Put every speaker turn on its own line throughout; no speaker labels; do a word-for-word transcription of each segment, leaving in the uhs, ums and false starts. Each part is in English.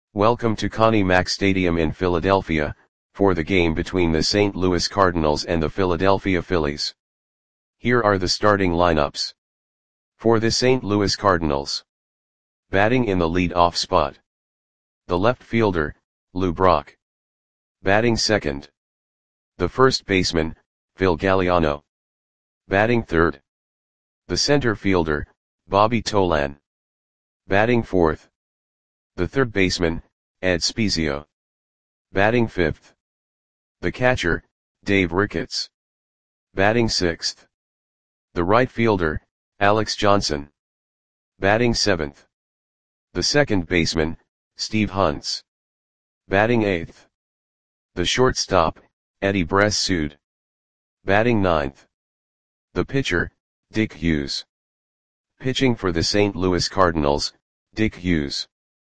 Welcome to Connie Mack Stadium in Philadelphia, for the game between the Saint Louis Cardinals and the Philadelphia Phillies. Here are the starting lineups. For the Saint Louis Cardinals. Batting in the lead-off spot. The left fielder, Lou Brock. Batting second. The first baseman, Phil Galliano. Batting third. The center fielder, Bobby Tolan. Batting fourth. The third baseman, Ed Spiezio. Batting fifth. The catcher, Dave Ricketts. Batting sixth. The right fielder, Alex Johnson. Batting seventh. The second baseman, Steve Hunts. Batting eighth. The shortstop, Eddie Bressud. Batting ninth. The pitcher, Dick Hughes. Pitching for the Saint Louis Cardinals, Dick Hughes.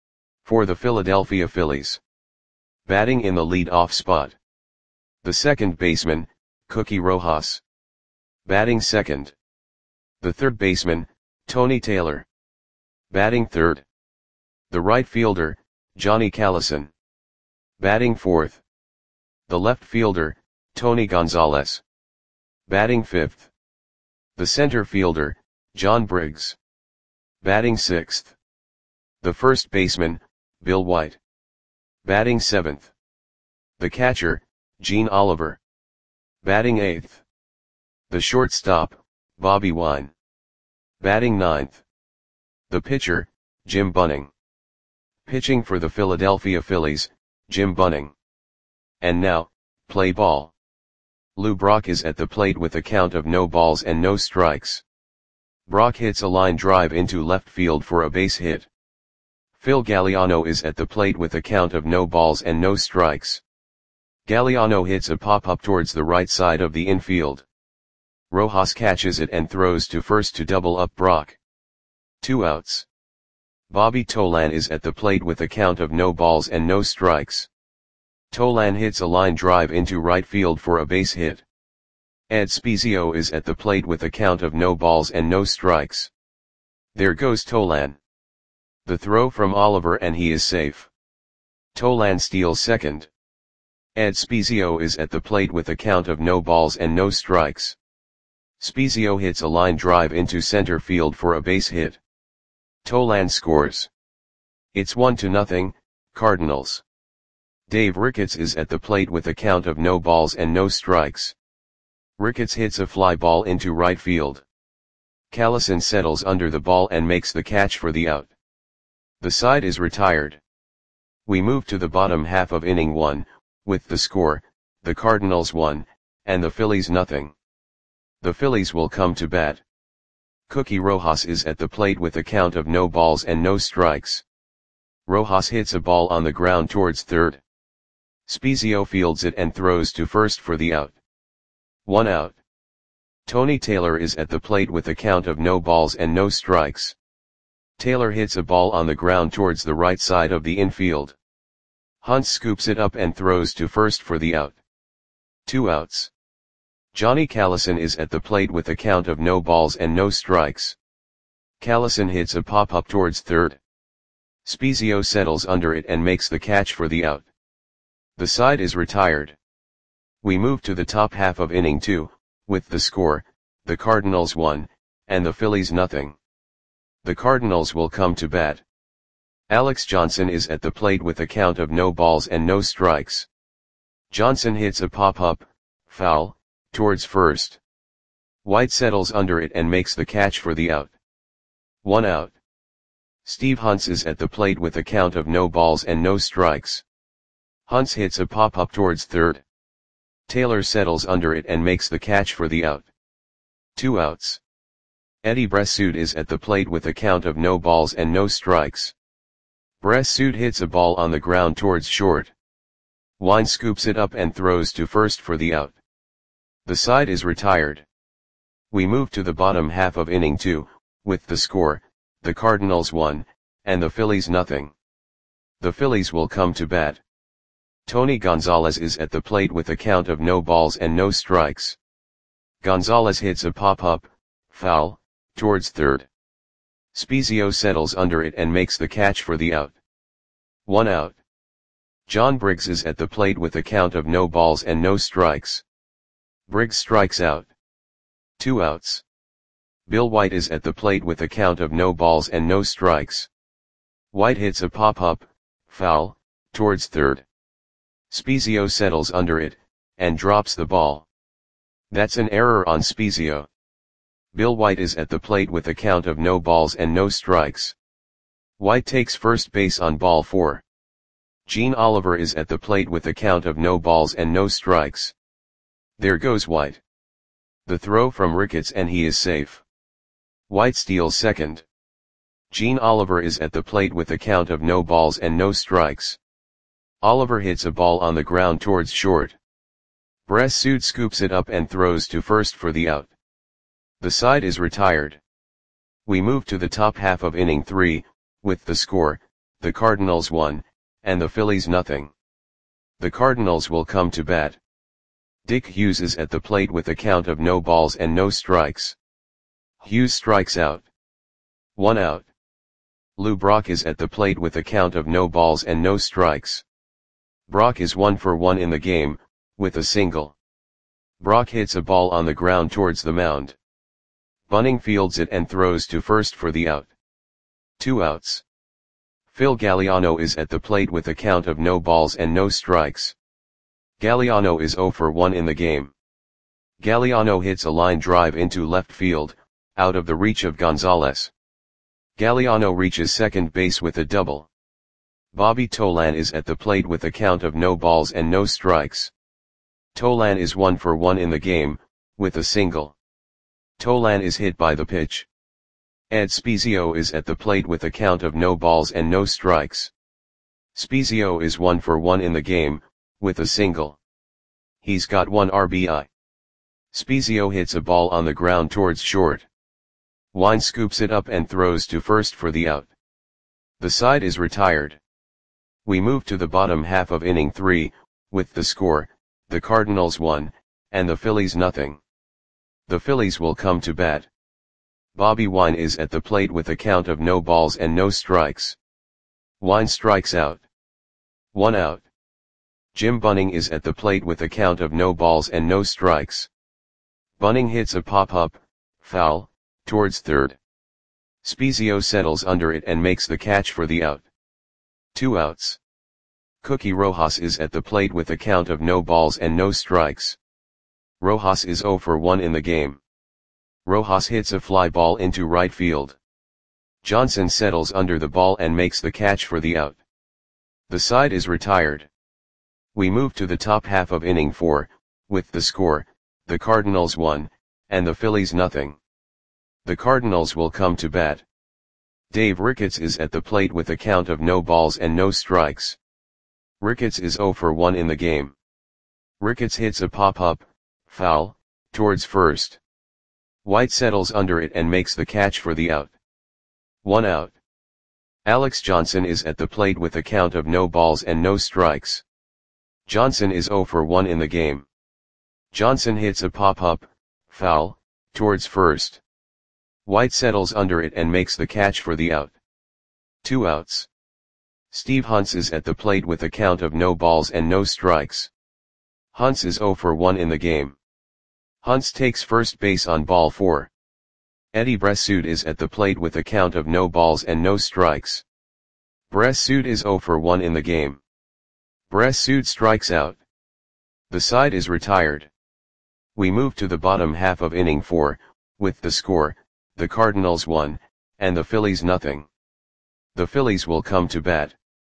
For the Philadelphia Phillies. Batting in the lead-off spot. The second baseman, Cookie Rojas. Batting second. The third baseman, Tony Taylor. Batting third. The right fielder, Johnny Callison. Batting fourth. The left fielder, Tony Gonzalez. Batting fifth. The center fielder, John Briggs. Batting sixth. The first baseman, Bill White. Batting seventh. The catcher, Gene Oliver. Batting eighth. The shortstop, Bobby Wine. Batting ninth. The pitcher, Jim Bunning. Pitching for the Philadelphia Phillies, Jim Bunning. And now, play ball. Lou Brock is at the plate with a count of no balls and no strikes. Brock hits a line drive into left field for a base hit. Phil Galliano is at the plate with a count of no balls and no strikes. Galliano hits a pop-up towards the right side of the infield. Rojas catches it and throws to first to double up Brock. Two outs. Bobby Tolan is at the plate with a count of no balls and no strikes. Tolan hits a line drive into right field for a base hit. Ed Spiezio is at the plate with a count of no balls and no strikes. There goes Tolan. The throw from Oliver and he is safe. Tolan steals second. Ed Spiezio is at the plate with a count of no balls and no strikes. Spiezio hits a line drive into center field for a base hit. Tolan scores. It's one to nothing, Cardinals. Dave Ricketts is at the plate with a count of no balls and no strikes. Ricketts hits a fly ball into right field. Callison settles under the ball and makes the catch for the out. The side is retired. We move to the bottom half of inning one, with the score, the Cardinals one, and the Phillies nothing. The Phillies will come to bat. Cookie Rojas is at the plate with a count of no balls and no strikes. Rojas hits a ball on the ground towards third. Spiezio fields it and throws to first for the out. One out. Tony Taylor is at the plate with a count of no balls and no strikes. Taylor hits a ball on the ground towards the right side of the infield. Hunt scoops it up and throws to first for the out. Two outs. Johnny Callison is at the plate with a count of no balls and no strikes. Callison hits a pop-up towards third. Spiezio settles under it and makes the catch for the out. The side is retired. We move to the top half of inning two, with the score, the Cardinals one, and the Phillies nothing. The Cardinals will come to bat. Alex Johnson is at the plate with a count of no balls and no strikes. Johnson hits a pop-up, foul, towards first. White settles under it and makes the catch for the out. One out. Steve Hunts is at the plate with a count of no balls and no strikes. Hunts hits a pop-up towards third. Taylor settles under it and makes the catch for the out. Two outs. Eddie Bressud is at the plate with a count of no balls and no strikes. Bressud hits a ball on the ground towards short. Wine scoops it up and throws to first for the out. The side is retired. We move to the bottom half of inning two, with the score, the Cardinals one, and the Phillies nothing. The Phillies will come to bat. Tony Gonzalez is at the plate with a count of no balls and no strikes. Gonzalez hits a pop-up, foul, towards third. Spiezio settles under it and makes the catch for the out. One out. John Briggs is at the plate with a count of no balls and no strikes. Briggs strikes out. Two outs. Bill White is at the plate with a count of no balls and no strikes. White hits a pop-up, foul, towards third. Spezio settles under it, and drops the ball. That's an error on Spezio. Bill White is at the plate with a count of no balls and no strikes. White takes first base on ball four. Gene Oliver is at the plate with a count of no balls and no strikes. There goes White. The throw from Ricketts and he is safe. White steals second. Gene Oliver is at the plate with a count of no balls and no strikes. Oliver hits a ball on the ground towards short. Bressud scoops it up and throws to first for the out. The side is retired. We move to the top half of inning three, with the score, the Cardinals one, and the Phillies nothing. The Cardinals will come to bat. Dick Hughes is at the plate with a count of no balls and no strikes. Hughes strikes out. One out. Lou Brock is at the plate with a count of no balls and no strikes. Brock is one for one in the game, with a single. Brock hits a ball on the ground towards the mound. Bunning fields it and throws to first for the out. Two outs. Phil Galliano is at the plate with a count of no balls and no strikes. Galliano is oh for one in the game. Galliano hits a line drive into left field, out of the reach of Gonzalez. Galliano reaches second base with a double. Bobby Tolan is at the plate with a count of no balls and no strikes. Tolan is one for one in the game, with a single. Tolan is hit by the pitch. Ed Spezio is at the plate with a count of no balls and no strikes. Spezio is one for one in the game, with a single. He's got one R B I. Spezio hits a ball on the ground towards short. Wine scoops it up and throws to first for the out. The side is retired. We move to the bottom half of inning three, with the score, the Cardinals one, and the Phillies nothing. The Phillies will come to bat. Bobby Wine is at the plate with a count of no balls and no strikes. Wine strikes out. One out. Jim Bunning is at the plate with a count of no balls and no strikes. Bunning hits a pop-up, foul, towards third. Spezio settles under it and makes the catch for the out. Two outs. Cookie Rojas is at the plate with a count of no balls and no strikes. Rojas is oh for one in the game. Rojas hits a fly ball into right field. Johnson settles under the ball and makes the catch for the out. The side is retired. We move to the top half of inning four, with the score, the Cardinals one, and the Phillies nothing. The Cardinals will come to bat. Dave Ricketts is at the plate with a count of no balls and no strikes. Ricketts is oh for one in the game. Ricketts hits a pop-up, foul, towards first. White settles under it and makes the catch for the out. One out. Alex Johnson is at the plate with a count of no balls and no strikes. Johnson is oh for one in the game. Johnson hits a pop-up, foul, towards first. White settles under it and makes the catch for the out. Two outs. Steve Hunts is at the plate with a count of no balls and no strikes. Hunts is oh for one in the game. Hunts takes first base on ball four. Eddie Bressud is at the plate with a count of no balls and no strikes. Bressud is oh for one in the game. Bressud strikes out. The side is retired. We move to the bottom half of inning four, with the score, the Cardinals one, and the Phillies nothing. The Phillies will come to bat.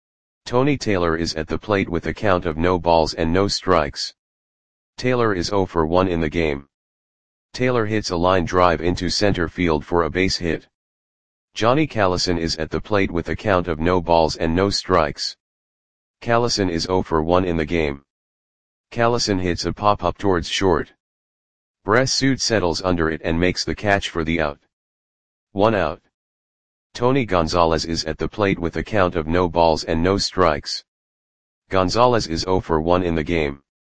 Tony Taylor is at the plate with a count of no balls and no strikes. Taylor is oh for one in the game. Taylor hits a line drive into center field for a base hit. Johnny Callison is at the plate with a count of no balls and no strikes. Callison is oh for one in the game. Callison hits a pop-up towards short. Bressud settles under it and makes the catch for the out. One out. Tony Gonzalez is at the plate with a count of no balls and no strikes. Gonzalez is oh for one in the game.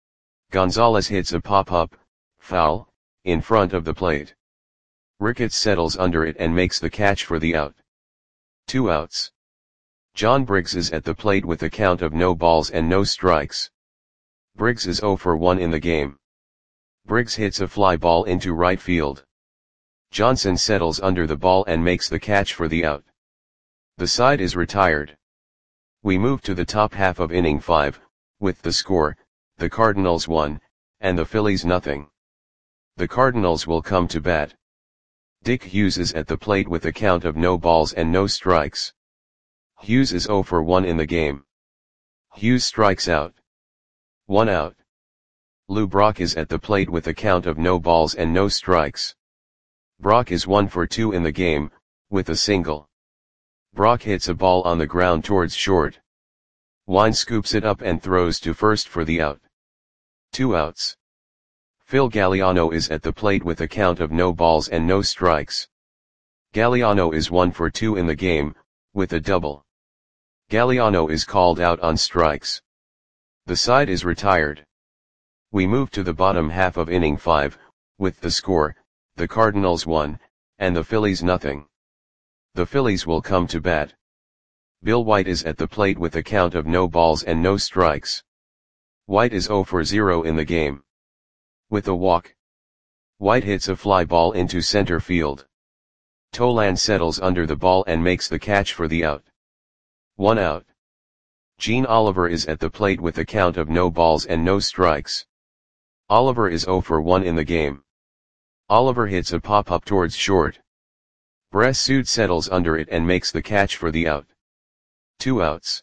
Gonzalez hits a pop-up, foul, in front of the plate. Ricketts settles under it and makes the catch for the out. Two outs. John Briggs is at the plate with a count of no balls and no strikes. Briggs is zero for one in the game. Briggs hits a fly ball into right field. Johnson settles under the ball and makes the catch for the out. The side is retired. We move to the top half of inning five, with the score, the Cardinals one, and the Phillies nothing. The Cardinals will come to bat. Dick Hughes is at the plate with a count of no balls and no strikes. Hughes is zero for one in the game. Hughes strikes out. One out. Lou Brock is at the plate with a count of no balls and no strikes. Brock is one for two in the game, with a single. Brock hits a ball on the ground towards short. Wine scoops it up and throws to first for the out. Two outs. Phil Galliano is at the plate with a count of no balls and no strikes. Galliano is one for two in the game, with a double. Galliano is called out on strikes. The side is retired. We move to the bottom half of inning five, with the score, the Cardinals one, and the Phillies nothing. The Phillies will come to bat. Bill White is at the plate with a count of no balls and no strikes. White is zero for zero in the game. With a walk, White hits a fly ball into center field. Tolan settles under the ball and makes the catch for the out. One out. Gene Oliver is at the plate with a count of no balls and no strikes. Oliver is zero for one in the game. Oliver hits a pop-up towards short. Bressud settles under it and makes the catch for the out. Two outs.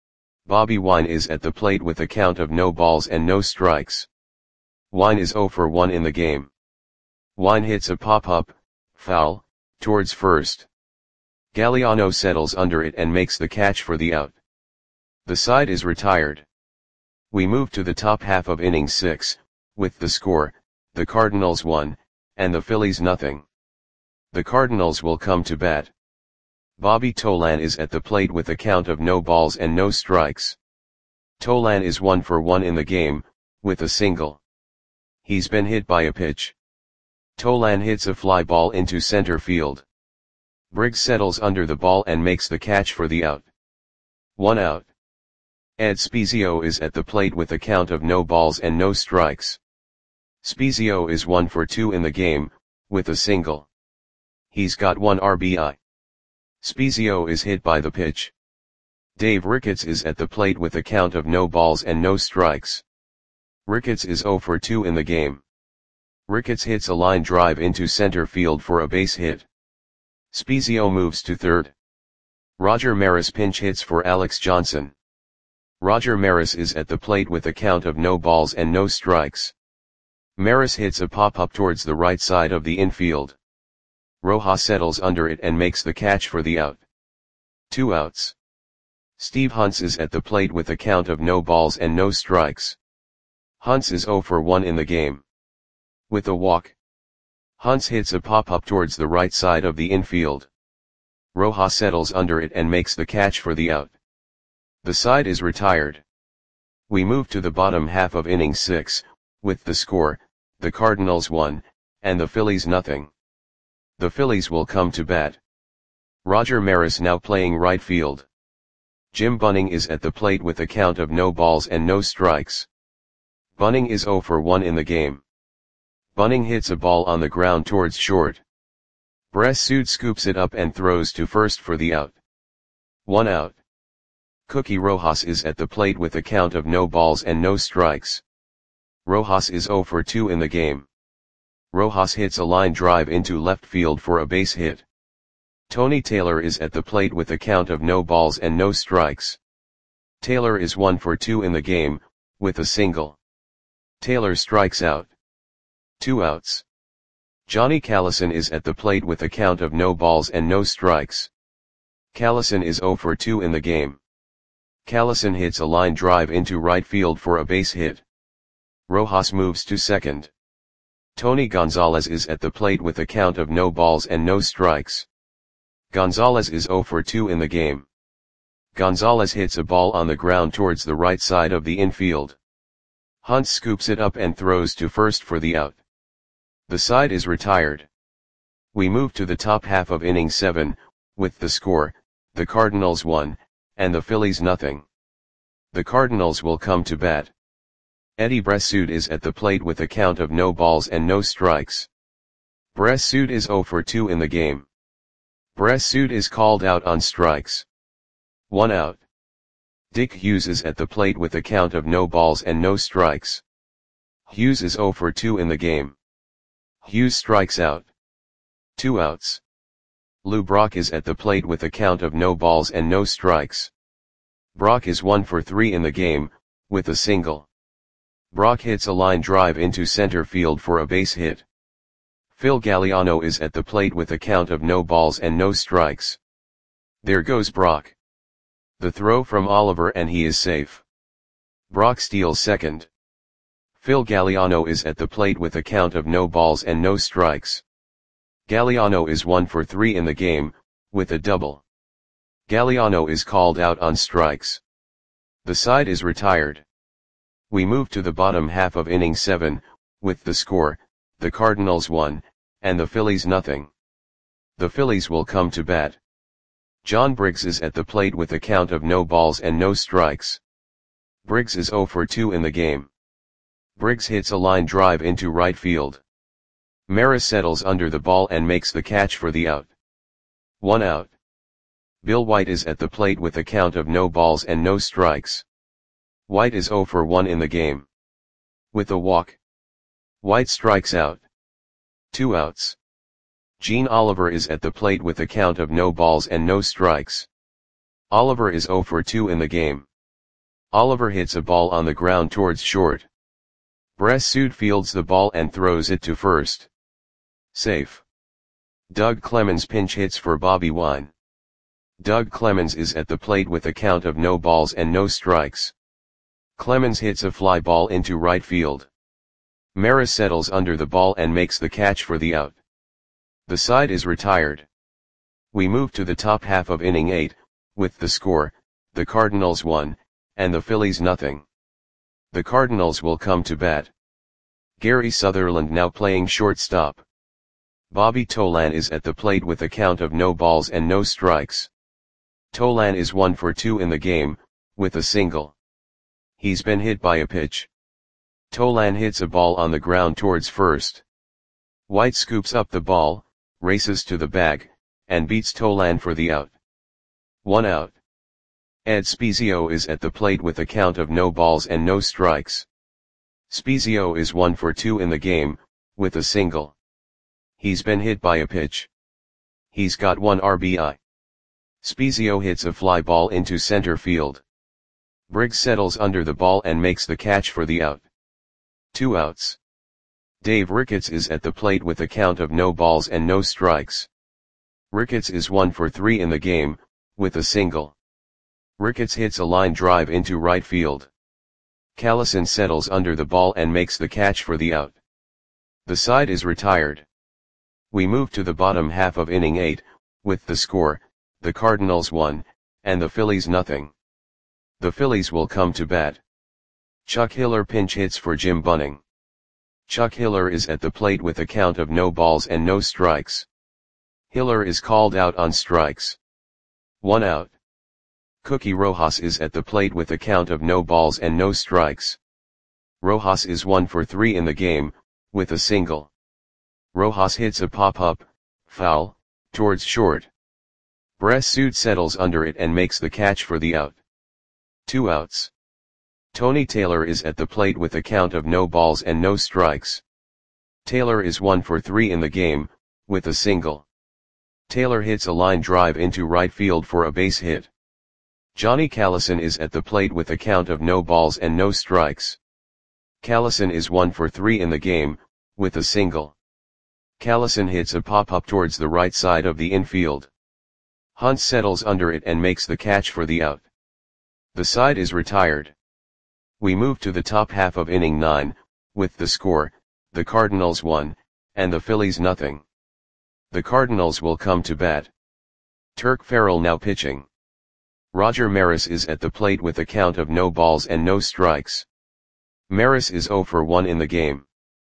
Bobby Wine is at the plate with a count of no balls and no strikes. Wine is zero for one in the game. Wine hits a pop-up, foul, towards first. Galliano settles under it and makes the catch for the out. The side is retired. We move to the top half of inning six, with the score, the Cardinals one, and the Phillies nothing. The Cardinals will come to bat. Bobby Tolan is at the plate with a count of no balls and no strikes. Tolan is one for one in the game, with a single. He's been hit by a pitch. Tolan hits a fly ball into center field. Briggs settles under the ball and makes the catch for the out. One out. Ed Spezio is at the plate with a count of no balls and no strikes. Spezio is one for two in the game, with a single. He's got one R B I. Spezio is hit by the pitch. Dave Ricketts is at the plate with a count of no balls and no strikes. Ricketts is zero for two in the game. Ricketts hits a line drive into center field for a base hit. Spezio moves to third. Roger Maris pinch hits for Alex Johnson. Roger Maris is at the plate with a count of no balls and no strikes. Maris hits a pop-up towards the right side of the infield. Rojas settles under it and makes the catch for the out. Two outs. Steve Hunts is at the plate with a count of no balls and no strikes. Hunts is zero for one in the game. With a walk, Hunts hits a pop-up towards the right side of the infield. Rojas settles under it and makes the catch for the out. The side is retired. We move to the bottom half of inning six, with the score, the Cardinals one, and the Phillies nothing. The Phillies will come to bat. Roger Maris now playing right field. Jim Bunning is at the plate with a count of no balls and no strikes. Bunning is zero for one in the game. Bunning hits a ball on the ground towards short. Bressud scoops it up and throws to first for the out. One out. Cookie Rojas is at the plate with a count of no balls and no strikes. Rojas is zero for two in the game. Rojas hits a line drive into left field for a base hit. Tony Taylor is at the plate with a count of no balls and no strikes. Taylor is one for two in the game, with a single. Taylor strikes out. Two outs. Johnny Callison is at the plate with a count of no balls and no strikes. Callison is zero for two in the game. Callison hits a line drive into right field for a base hit. Rojas moves to second. Tony Gonzalez is at the plate with a count of no balls and no strikes. Gonzalez is zero for two in the game. Gonzalez hits a ball on the ground towards the right side of the infield. Hunt scoops it up and throws to first for the out. The side is retired. We move to the top half of inning seven, with the score, the Cardinals one, and the Phillies nothing. The Cardinals will come to bat. Eddie Bressoud is at the plate with a count of no balls and no strikes. Bressoud is oh for two in the game. Bressoud is called out on strikes. One out. Dick Hughes is at the plate with a count of no balls and no strikes. Hughes is oh for two in the game. Hughes strikes out. Two outs. Lou Brock is at the plate with a count of no balls and no strikes. Brock is one for three in the game, with a single. Brock hits a line drive into center field for a base hit. Phil Galliano is at the plate with a count of no balls and no strikes. There goes Brock. The throw from Oliver and he is safe. Brock steals second. Phil Galliano is at the plate with a count of no balls and no strikes. Galliano is one for three in the game, with a double. Galliano is called out on strikes. The side is retired. We move to the bottom half of inning seven, with the score, the Cardinals one, and the Phillies nothing. The Phillies will come to bat. John Briggs is at the plate with a count of no balls and no strikes. Briggs is oh for two in the game. Briggs hits a line drive into right field. Maris settles under the ball and makes the catch for the out. One out. Bill White is at the plate with a count of no balls and no strikes. White is oh for one in the game. With a walk. White strikes out. Two outs. Gene Oliver is at the plate with a count of no balls and no strikes. Oliver is oh for two in the game. Oliver hits a ball on the ground towards short. Bressoud fields the ball and throws it to first. Safe. Doug Clemens pinch hits for Bobby Wine. Doug Clemens is at the plate with a count of no balls and no strikes. Clemens hits a fly ball into right field. Maris settles under the ball and makes the catch for the out. The side is retired. We move to the top half of inning eight, with the score, the Cardinals one, and the Phillies nothing. The Cardinals will come to bat. Gary Sutherland now playing shortstop. Bobby Tolan is at the plate with a count of no balls and no strikes. Tolan is one for two in the game, with a single. He's been hit by a pitch. Tolan hits a ball on the ground towards first. White scoops up the ball, races to the bag, and beats Tolan for the out. One out. Ed Spezio is at the plate with a count of no balls and no strikes. Spezio is one for two in the game, with a single. He's been hit by a pitch. He's got one R B I. Spezio hits a fly ball into center field. Briggs settles under the ball and makes the catch for the out. Two outs. Dave Ricketts is at the plate with a count of no balls and no strikes. Ricketts is one for three in the game, with a single. Ricketts hits a line drive into right field. Callison settles under the ball and makes the catch for the out. The side is retired. We move to the bottom half of inning eight, with the score, the Cardinals one, and the Phillies nothing. The Phillies will come to bat. Chuck Hiller pinch hits for Jim Bunning. Chuck Hiller is at the plate with a count of no balls and no strikes. Hiller is called out on strikes. One out. Cookie Rojas is at the plate with a count of no balls and no strikes. Rojas is one for three in the game, with a single. Rojas hits a pop-up, foul, towards short. Bressoud settles under it and makes the catch for the out. Two outs. Tony Taylor is at the plate with a count of no balls and no strikes. Taylor is one for three in the game, with a single. Taylor hits a line drive into right field for a base hit. Johnny Callison is at the plate with a count of no balls and no strikes. Callison is one for three in the game, with a single. Callison hits a pop-up towards the right side of the infield. Hunt settles under it and makes the catch for the out. The side is retired. We move to the top half of inning nine, with the score, the Cardinals one, and the Phillies nothing. The Cardinals will come to bat. Turk Farrell now pitching. Roger Maris is at the plate with a count of no balls and no strikes. Maris is oh for one in the game.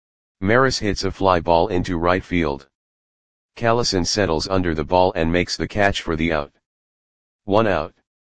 Maris hits a fly ball into right field. Callison settles under the ball and makes the catch for the out. One out.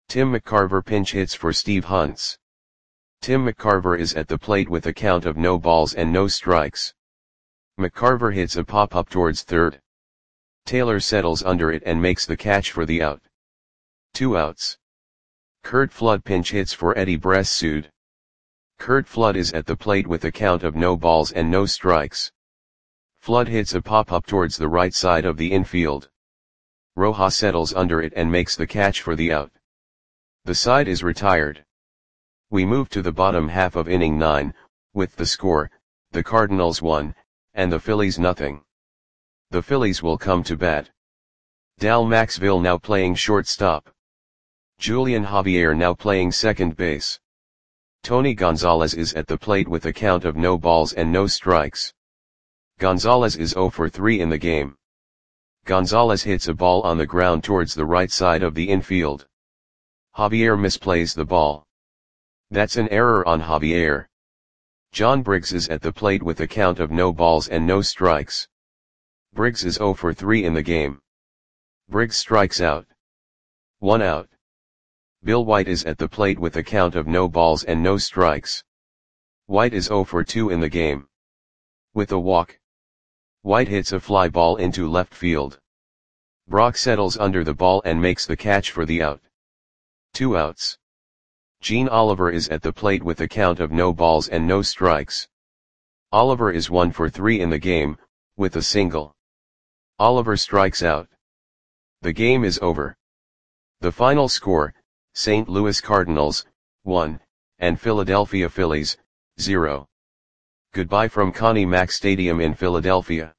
Tim McCarver pinch hits for Steve Hunts. Tim McCarver is at the plate with a count of no balls and no strikes. McCarver hits a pop-up towards third. Taylor settles under it and makes the catch for the out. Two outs. Curt Flood pinch hits for Eddie Bressoud. Curt Flood is at the plate with a count of no balls and no strikes. Flood hits a pop-up towards the right side of the infield. Rojas settles under it and makes the catch for the out. The side is retired. We move to the bottom half of inning nine, with the score, the Cardinals one, and the Phillies nothing. The Phillies will come to bat. Dal Maxville now playing shortstop. Julian Javier now playing second base. Tony Gonzalez is at the plate with a count of no balls and no strikes. Gonzalez is zero for three in the game. Gonzalez hits a ball on the ground towards the right side of the infield. Javier misplays the ball. That's an error on Javier. John Briggs is at the plate with a count of no balls and no strikes. Briggs is zero for three in the game. Briggs strikes out. One out. Bill White is at the plate with a count of no balls and no strikes. White is zero for two in the game. With a walk, White hits a fly ball into left field. Brock settles under the ball and makes the catch for the out. Two outs. Gene Oliver is at the plate with a count of no balls and no strikes. Oliver is one for three in the game, with a single. Oliver strikes out. The game is over. The final score, Saint Louis Cardinals, one, and Philadelphia Phillies, zero. Goodbye from Connie Mack Stadium in Philadelphia.